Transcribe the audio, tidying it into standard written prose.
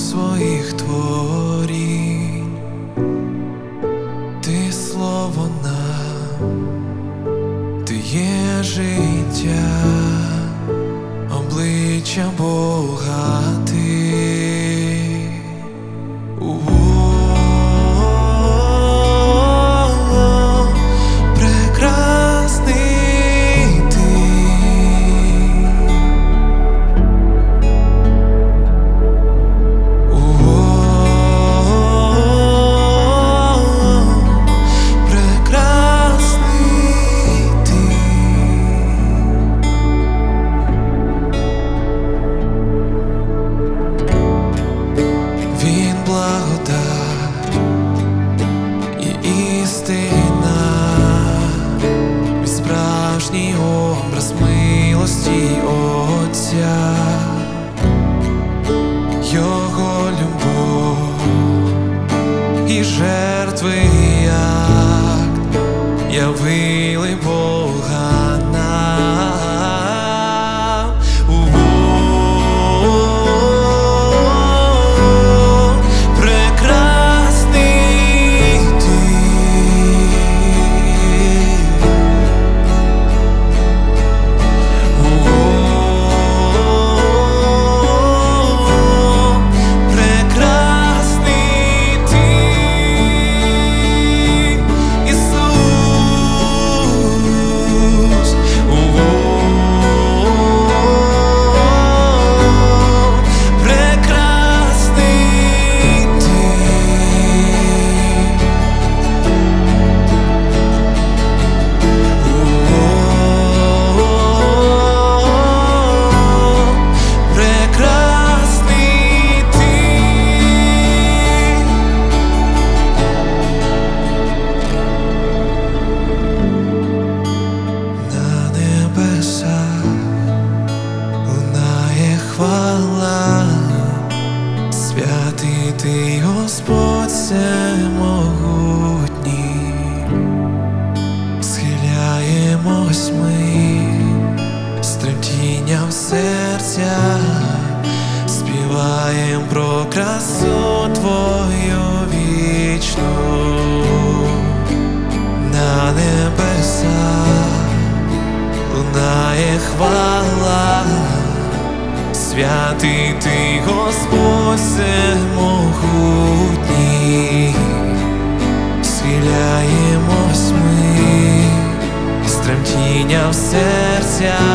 своїх творінь, ти слово нам, ти є життя, обличчя Бога ти. Справжній образ милості Отця, Його любов і жертви акт явили Бога нам. Святий ти, Господь всемогутній, схиляємось ми з тремтінням серця, співаєм про красу Твою вічну. На небесах лунає хвала, святий ти, Господь всемогутній, схиляємось ми з тремтінням серця,